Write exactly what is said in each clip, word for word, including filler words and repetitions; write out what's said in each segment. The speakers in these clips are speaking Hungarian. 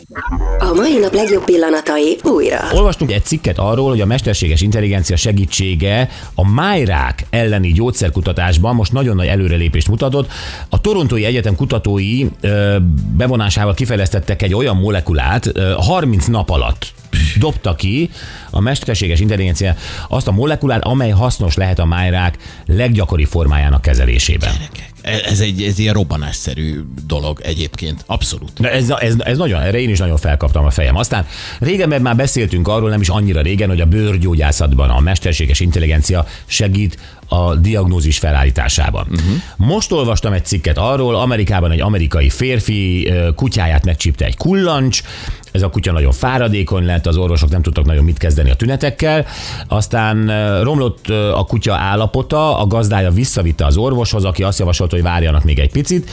A mai nap legjobb pillanatai újra. Olvastunk egy cikket arról, hogy a mesterséges intelligencia segítsége a májrák elleni gyógyszerkutatásban most nagyon nagy előrelépést mutatott. A Torontói Egyetem kutatói ö, bevonásával kifejlesztettek egy olyan molekulát, ö, harminc nap alatt dobta ki a mesterséges intelligencia azt a molekulát, amely hasznos lehet a májrák leggyakoribb formájának kezelésében. Ez egy ez ilyen robbanásszerű dolog egyébként, abszolút. De ez, ez, ez nagyon, erre én is nagyon felkaptam a fejem. Aztán régen már beszéltünk arról, nem is annyira régen, hogy a bőrgyógyászatban a mesterséges intelligencia segít a diagnózis felállításában. Uh-huh. Most olvastam egy cikket arról, Amerikában egy amerikai férfi kutyáját megcsípte egy kullancs, ez a kutya nagyon fáradékony lett, az orvosok nem tudtak nagyon mit kezdeni a tünetekkel, aztán romlott a kutya állapota, a gazdája visszavitte az orvoshoz, aki azt javasolta, hogy várjanak még egy picit,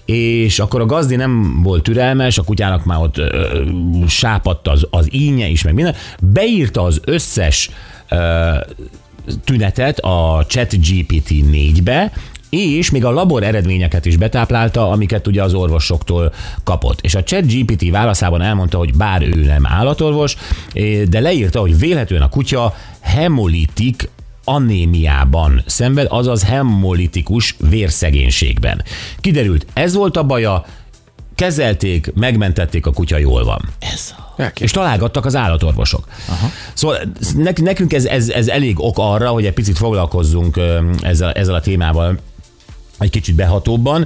és akkor a gazdi nem volt türelmes, a kutyának már ott ö, sápadt az, az ínye is, meg minden, beírta az összes ö, tünetet a ChatGPT négybe, és még a labor eredményeket is betáplálta, amiket ugye az orvosoktól kapott. És a ChatGPT válaszában elmondta, hogy bár ő nem állatorvos, de leírta, hogy vélhetően a kutya hemolitik anémiában szenved, azaz hemolitikus vérszegénységben. Kiderült, ez volt a baja, kezelték, megmentették, a kutya jól van. Ez a... És találgattak az állatorvosok. Aha. Szóval nekünk ez, ez, ez elég ok arra, hogy egy picit foglalkozzunk ezzel, ezzel a témával egy kicsit behatóbban,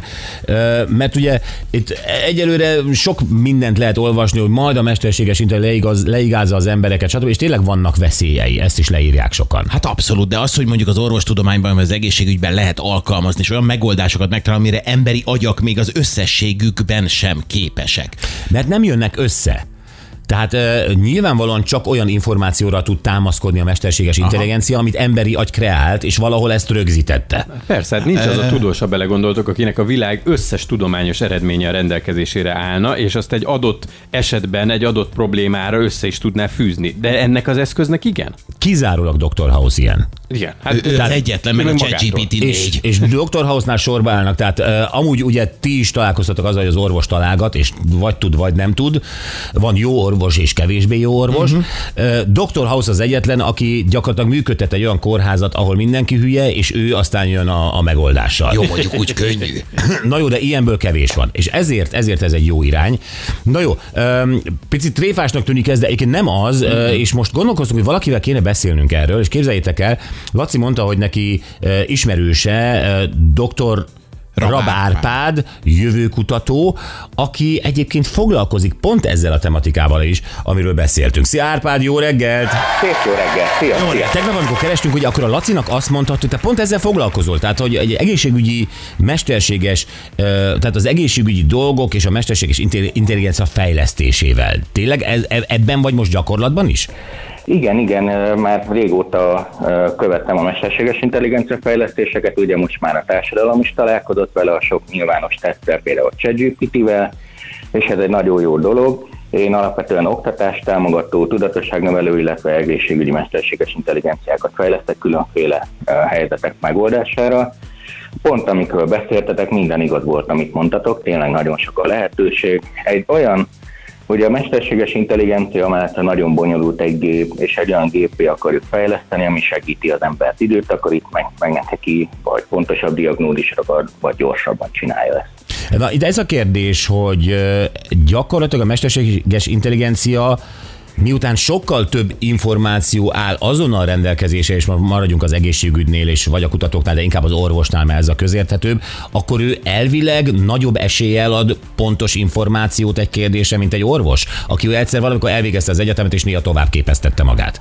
mert ugye itt egyelőre sok mindent lehet olvasni, hogy majd a mesterséges intelligencia leigaz, leigázza az embereket, stb. És tényleg vannak veszélyei, ezt is leírják sokan. Hát abszolút, de az, hogy mondjuk az orvostudományban, vagy az egészségügyben lehet alkalmazni, és olyan megoldásokat megtalálni, amire emberi agyak még az összességükben sem képesek. Mert nem jönnek össze. Tehát uh, nyilvánvalóan csak olyan információra tud támaszkodni a mesterséges intelligencia, Aha. amit emberi agy kreált, és valahol ezt rögzítette. Persze, hát nincs az a tudós, ha belegondoltok, akinek a világ összes tudományos eredménye a rendelkezésére állna, és azt egy adott esetben, egy adott problémára össze is tudná fűzni. De ennek az eszköznek igen? Kizárólag doktor House ilyen. Igen. Hát, ő tehát egyetlen, meg a ChatGPT négy. És, és doktor House-nál sorba állnak, tehát uh, amúgy ugye ti is találkoztatok azzal, hogy az orvos találgat, és vagy tud, vagy nem tud. Van jó orvos és kevésbé jó orvos. Uh-huh. doktor House az egyetlen, aki gyakorlatilag működtet egy olyan kórházat, ahol mindenki hülye, és ő aztán jön a, a megoldással. Jó, mondjuk úgy könnyű. Na jó, de ilyenből kevés van. És ezért, ezért ez egy jó irány. Na jó, picit tréfásnak tűnik ez, de egyébként nem az, uh-huh. és most gondolkoztunk, hogy valakivel kéne beszélnünk erről, és képzeljétek el, Laci mondta, hogy neki ismerőse doktor Rab Árpád, jövőkutató, aki egyébként foglalkozik pont ezzel a tematikával is, amiről beszéltünk. Szia Árpád, jó reggelt! Szép jó reggelt! Szia, szia. Tegnap, amikor kerestünk, hogy akkor a Lacinak azt mondtad, hogy te pont ezzel foglalkozol, tehát hogy egy egészségügyi, mesterséges, tehát az egészségügyi dolgok és a mesterséges intelligencia fejlesztésével. Tényleg ebben vagy most gyakorlatban is? Igen, igen, már régóta követtem a mesterséges intelligencia fejlesztéseket, ugye most már a társadalom is találkozott vele, a sok nyilvános teszttel, például a ChatGPT-vel, és ez egy nagyon jó dolog. Én alapvetően oktatást támogató, tudatosságnövelő, illetve egészségügyi mesterséges intelligenciákat fejlesztek különféle helyzetek megoldására. Pont amikor beszéltetek, minden igaz volt, amit mondtatok, tényleg nagyon sok a lehetőség. Egy olyan Ugye a mesterséges intelligencia mellett nagyon bonyolult egy gép, és egy olyan géppé akarjuk fejleszteni, ami segíti az embert, időt takarít, meg, meg neki, vagy pontosabb diagnózisra, vagy gyorsabban csinálja ezt. Na, de ez a kérdés, hogy gyakorlatilag a mesterséges intelligencia miután sokkal több információ áll azonnal rendelkezésre, és maradjunk az egészségügynél, és vagy a kutatóknál, de inkább az orvosnál, mert ez a közérthetőbb, akkor ő elvileg nagyobb eséllyel ad pontos információt egy kérdésre, mint egy orvos, aki egyszer valamikor elvégezte az egyetemet, és néha tovább képeztette magát.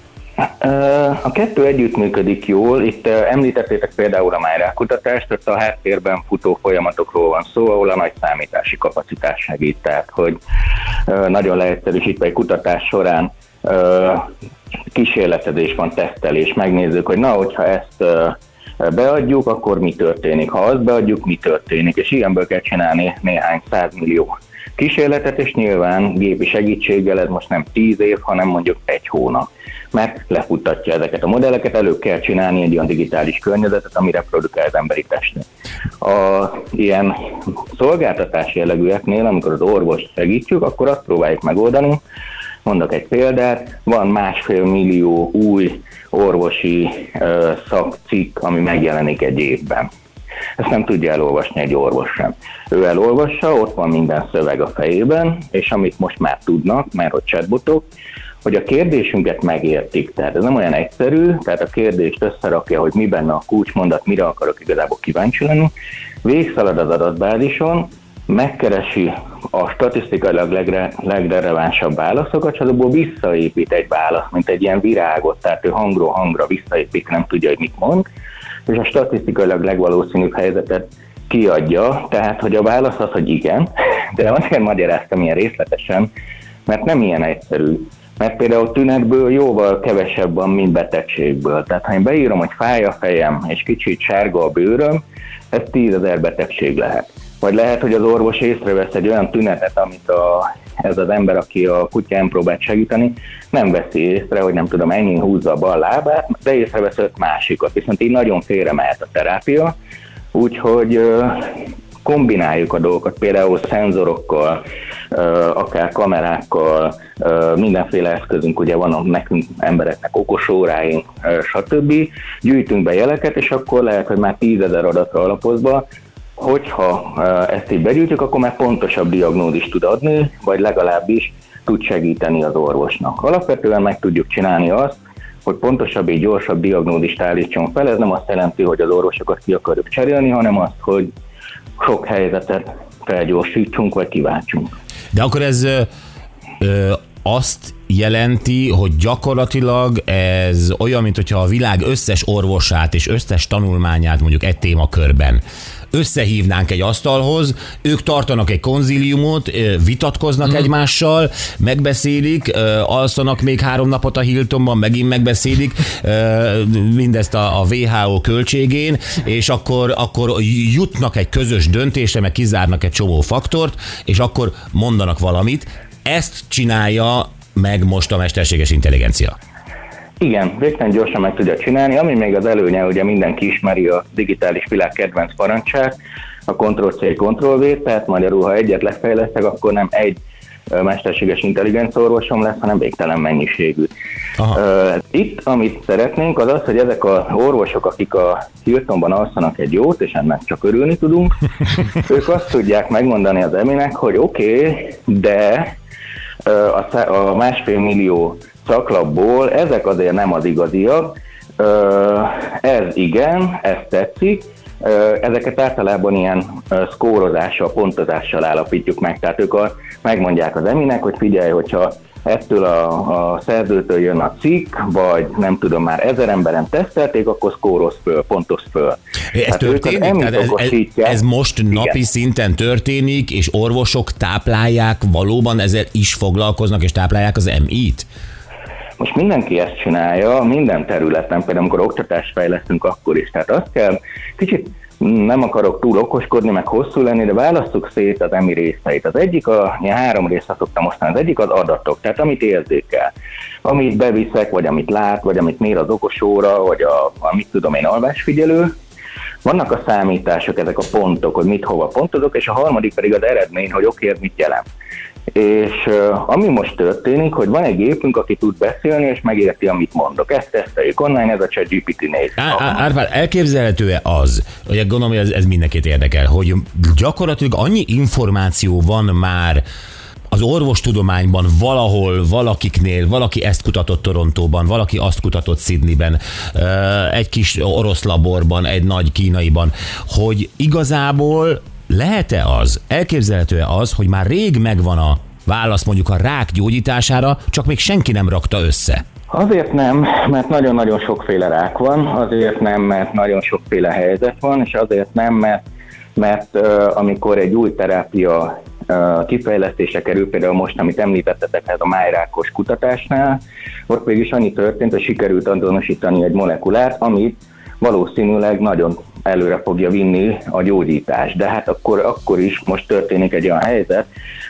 A kettő együttműködik jól. Itt említettétek például a májrákutatást, ott a háttérben futó folyamatokról van szó, ahol a nagy számítási kapacitás segít. Tehát, hogy nagyon leegyszerűsítve egy kutatás során kísérletezés van, tesztelés, megnézzük, hogy na, hogyha ezt beadjuk, akkor mi történik. Ha azt beadjuk, mi történik. És ilyenből kell csinálni néhány százmillió kísérletet, és nyilván gépi segítséggel ez most nem tíz év, hanem mondjuk egy hónap. Mert lefutatja ezeket a modelleket, elő kell csinálni egy olyan digitális környezetet, ami reprodukál az emberi testet. A ilyen szolgáltatás jellegűeknél, amikor az orvost segítjük, akkor azt próbáljuk megoldani. Mondok egy példát, van másfél millió új orvosi uh, szakcikk, ami megjelenik egy évben. Ezt nem tudja elolvasni egy orvos sem. Ő elolvassa, ott van minden szöveg a fejében, és amit most már tudnak, mert hogy chatbotok, hogy a kérdésünket megértik. Tehát ez nem olyan egyszerű, tehát a kérdést összerakja, hogy mi benne a kulcsmondat, mire akarok igazából kíváncsi lenni. Végszalad az adatbázison, megkeresi a statisztikailag legre, legrelevánsabb válaszokat, és azokból visszaépít egy választ, mint egy ilyen virágot, tehát ő hangról hangra visszaépít, nem tudja, hogy mit mond, és a statisztikailag legvalószínűbb helyzetet kiadja, tehát hogy a válasz az, hogy igen, de azért magyaráztam ilyen részletesen, mert nem ilyen egyszerű. Mert például tünetből jóval kevesebb van, mint betegségből. Tehát ha én beírom, hogy fáj a fejem, és kicsit sárga a bőröm, ez tízezer betegség lehet. Vagy lehet, hogy az orvos észrevesz egy olyan tünetet, amit a, ez az ember, aki a kutyán próbált segíteni, nem veszi észre, hogy nem tudom, ennyi húzza a bal lábát, de észrevesz öt másikat. Viszont így nagyon félre mehet a terápia, úgyhogy kombináljuk a dolgokat, például szenzorokkal, akár kamerákkal, mindenféle eszközünk, ugye van nekünk embereknek okos óráink, stb. Gyűjtünk be jeleket, és akkor lehet, hogy már tízezer adatra alapozva, hogyha ezt így begyűjtjük, akkor már pontosabb diagnózist tud adni, vagy legalábbis tud segíteni az orvosnak. Alapvetően meg tudjuk csinálni azt, hogy pontosabb és gyorsabb diagnózist állítson fel. Ez nem azt jelenti, hogy az orvosokat ki akarjuk cserélni, hanem azt, hogy sok helyzetet felgyorsítsunk, vagy kiváltsunk. De akkor ez ö, ö, azt jelenti, hogy gyakorlatilag ez olyan, mint hogyha a világ összes orvosát és összes tanulmányát mondjuk egy témakörben összehívnánk egy asztalhoz, ők tartanak egy konzíliumot, vitatkoznak mm. egymással, megbeszélik, alszanak még három napot a Hiltonban, megint megbeszélik, mindezt a vé há ó költségén, és akkor, akkor jutnak egy közös döntésre, meg kizárnak egy csomó faktort, és akkor mondanak valamit. Ezt csinálja meg most a mesterséges intelligencia. Igen, végtelen gyorsan meg tudja csinálni, ami még az előnye, ugye mindenki ismeri a digitális világ kedvenc parancsát, a Ctrl-C, Ctrl-V, tehát magyarul, ha egyet lefejlesztek, akkor nem egy mesterséges intelligencia orvosom lesz, hanem végtelen mennyiségű. Aha. Itt, amit szeretnénk, az az, hogy ezek az orvosok, akik a Hiltonban alszanak egy jót, és ennek csak örülni tudunk, ők azt tudják megmondani az eminek, hogy oké, okay, de a másfél millió szaklapból ezek azért nem az igaziak, ez igen, ez tetszik, ezeket általában ilyen szkórozással, pontozással állapítjuk meg, tehát ők a, megmondják az eminek, hogy figyelj, hogyha ettől a, a szerzőtől jön a cikk, vagy nem tudom, már ezer emberen tesztelték, akkor szkóroz föl, pontoz föl. Ez történik? Tehát ez, ez, ez most napi igen. szinten történik, és orvosok táplálják, valóban ezzel is foglalkoznak, és táplálják az em í-t? Most mindenki ezt csinálja, minden területen, például amikor oktatást fejlesztünk, akkor is. Tehát azt kell, kicsit nem akarok túl okoskodni, meg hosszú lenni, de válasszuk szét az emi részeit. Az egyik, a ilyen három részt szoktam mostanában, az egyik az adatok, tehát amit érzékel. Amit beviszek, vagy amit lát, vagy amit mér az okosóra, vagy a, a mit tudom én, alvásfigyelő. Vannak a számítások, ezek a pontok, hogy mit hova pontozok, és a harmadik pedig az eredmény, hogy oké, ez mit jelent. És uh, ami most történik, hogy van egy gépünk, aki tud beszélni, és megérti, amit mondok. Ezt teszteljük online, ez a ChatGPT négy. Árpád, elképzelhető-e az, hogy gondolom, hogy ez, ez mindenkit érdekel, hogy gyakorlatilag annyi információ van már az orvostudományban valahol, valakiknél, valaki ezt kutatott Torontóban, valaki azt kutatott Sydneyben, egy kis orosz laborban, egy nagy kínaiban, hogy igazából lehet-e az, elképzelhető-e az, hogy már rég megvan a válasz mondjuk a rák gyógyítására, csak még senki nem rakta össze? Azért nem, mert nagyon-nagyon sokféle rák van, azért nem, mert nagyon sokféle helyzet van, és azért nem, mert, mert uh, amikor egy új terápia uh, kifejlesztése kerül, például most, amit említettetek, ez a májrákos kutatásnál, ott végig annyi történt, hogy sikerült azonosítani egy molekulát, amit valószínűleg nagyon előre fogja vinni a gyógyítás. De hát akkor, akkor is most történik egy olyan helyzet,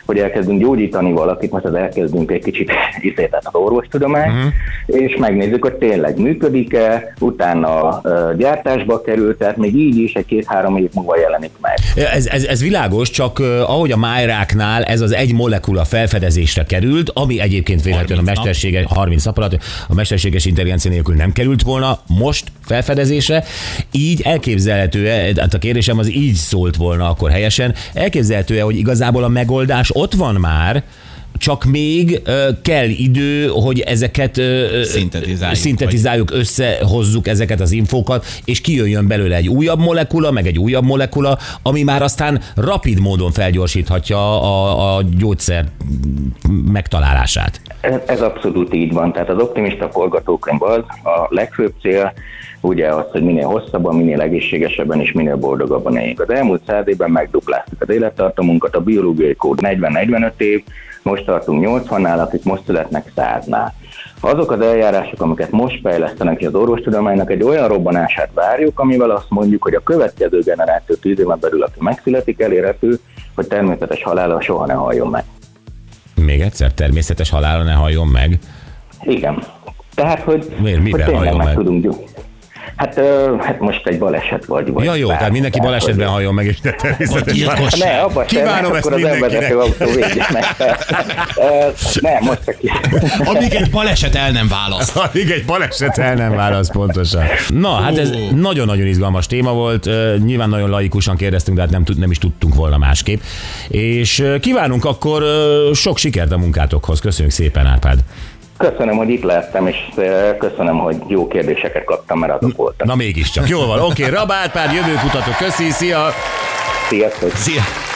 hogy elkezdünk gyógyítani valakit, most az elkezdünk egy kicsit iszét, tehát az orvostudomány, uh-huh. és megnézzük, hogy tényleg működik-e, utána uh, gyártásba került, tehát még így is egy két-három év múlva jelenik meg. Ez, ez, ez világos, csak uh, ahogy a májráknál ez az egy molekula felfedezésre került, ami egyébként véletlenül a mesterséges, harminc nap alatt a mesterséges intelligencia nélkül nem került volna most felfedezésre, így elképzelhető-e, hát a kérdésem az így szólt volna akkor helyesen, elképzelhető-e, hogy igazából a megoldás ott van már, csak még uh, kell idő, hogy ezeket uh, szintetizáljuk, szintetizáljuk összehozzuk ezeket az infókat, és kijöjjön belőle egy újabb molekula, meg egy újabb molekula, ami már aztán rapid módon felgyorsíthatja a, a gyógyszer megtalálását. Ez, ez abszolút így van, tehát az optimista forgatókönyv az a legfőbb cél, ugye az, hogy minél hosszabban, minél egészségesebben és minél boldogabban éljünk. Az elmúlt száz évben megdupláztuk az élettartamunkat, a biológiai kód negyven-negyvenöt év, most tartunk nyolcvannál, akik most születnek száznál. Azok az eljárások, amiket most fejlesztenek, az orvostudománynak egy olyan robbanását várjuk, amivel azt mondjuk, hogy a következő generáció tíz éven belül, aki megszületik, elérhető, hogy természetes halála soha ne halljon meg. Még egyszer, természetes halála ne halljon meg? Igen. Tehát, hogy, Miért, miben hogy halljon meg? meg tudunk gyújtani. Hát, uh, hát most egy baleset vagy. vagy ja jó, tehát mindenki tehát, balesetben hogy... halljon meg, és ne természetesen. Ne, abba sem, kívánom ezt akkor az elvezető autó végig meg. uh, nem, most csak is. Amíg egy baleset el nem választ. Amíg egy baleset el nem választ, pontosan. Na, hát ez nagyon-nagyon izgalmas téma volt. Uh, nyilván nagyon laikusan kérdeztünk, de hát nem, nem is tudtunk volna másképp. És uh, kívánunk akkor uh, sok sikert a munkátokhoz. Köszönjük szépen, Árpád. Köszönöm, hogy itt lehettem, és köszönöm, hogy jó kérdéseket kaptam, mert azok voltak. Na mégiscsak. Jól van, oké. Okay. Rab Árpád, jövőkutató. Köszi, szia! Sziasztok! Szia!